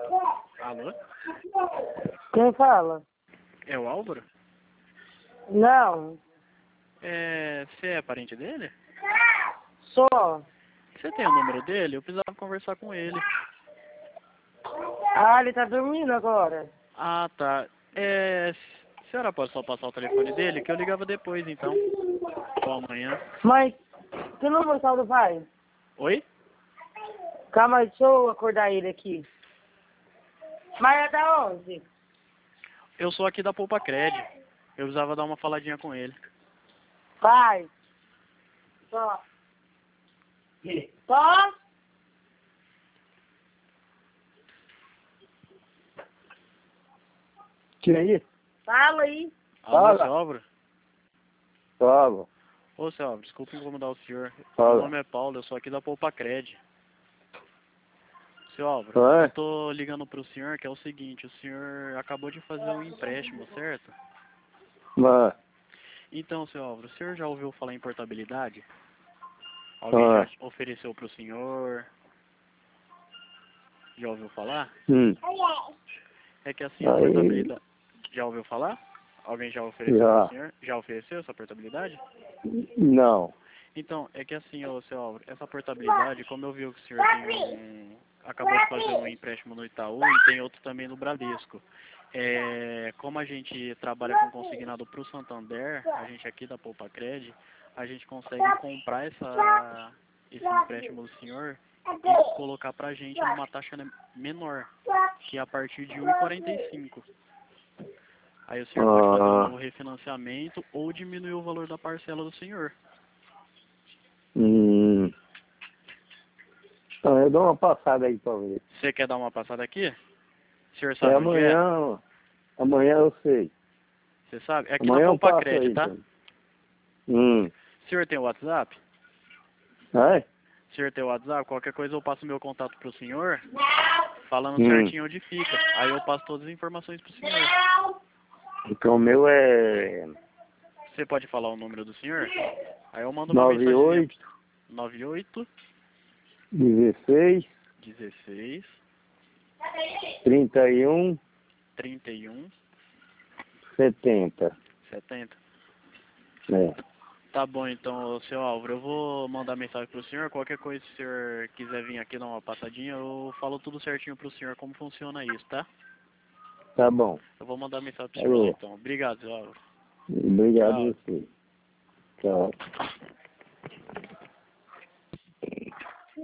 Alô? Quem fala? É o Álvaro? Não, Você é parente dele? sou. Você tem o número dele? Eu precisava conversar com ele. Ah, ele tá dormindo agora. Ah, tá. A senhora pode só passar o telefone dele? Que eu ligava depois, então. Ou amanhã. Mas, que número tá do pai? Oi? Calma aí, deixa eu acordar ele aqui. Mas é da onde? Eu sou aqui da Poupa Cred. Eu precisava dar uma faladinha com ele. Pai. Só. Só? Quem aí? Fala aí. Alô, Fala. seu Álvaro? Fala. Ô, seu Álvaro, desculpa incomodar o senhor. Fala. Meu nome é Paulo, eu sou aqui da Poupa Cred. Seu Álvaro, Oi. eu tô ligando pro senhor que é o seguinte, o senhor acabou de fazer um empréstimo, certo? Mas, Então, seu Álvaro, o senhor já ouviu falar em portabilidade? Alguém já ofereceu pro senhor? Já ouviu falar? É que assim, a Aí. portabilidade... Já ouviu falar? Alguém já ofereceu Já. pro senhor? Já ofereceu essa portabilidade? Não. Então, é que assim, ô, seu Álvaro, essa portabilidade, como eu vi que o senhor tem acabou de fazer um empréstimo no Itaú e tem outro também no Bradesco. Como a gente trabalha com consignado para o Santander, a gente aqui da Poupa Cred, a gente consegue comprar esse empréstimo do senhor e colocar pra gente numa taxa menor, que é a partir de 1,45. Aí o senhor pode fazer um novo refinanciamento ou diminuir o valor da parcela do senhor. Então, eu dou uma passada aí pra ver. Você quer dar uma passada aqui? O senhor sabe onde é? Amanhã. Amanhã eu sei. Você sabe? É aqui Amanhã na eu Poupa passo Cred, aí, tá? então. O senhor tem o WhatsApp? É? O senhor tem o WhatsApp? Qualquer coisa eu passo meu contato pro senhor, falando certinho onde fica. Aí eu passo todas as informações pro senhor. Então o meu é Você pode falar o número do senhor? Aí eu mando uma mensagem. 98 98 16 16 31 31 70. 70. É. Tá bom então, seu Álvaro, eu vou mandar mensagem pro senhor. Qualquer coisa, se o senhor quiser vir aqui dar uma passadinha, eu falo tudo certinho pro senhor como funciona isso, tá? Tá bom. Eu vou mandar mensagem pro senhor lá Alô. então. Obrigado, seu Álvaro. Obrigado a Tchau. você. Tchau.